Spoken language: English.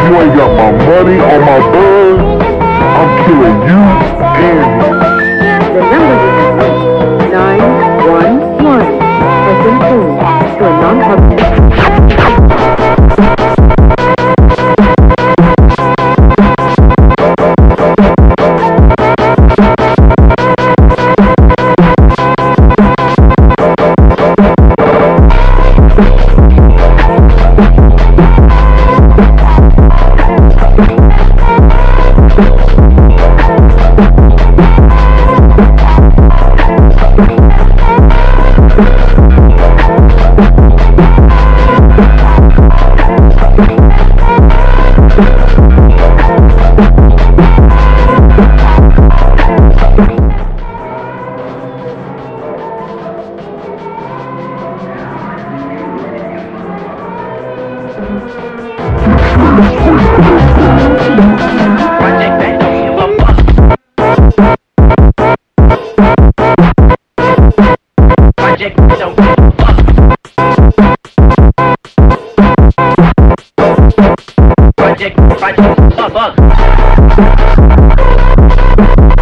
you ain't got my money or my buzz, I'm killing you and you. The number you have 911 has been changed to a non-public. Project, fuck.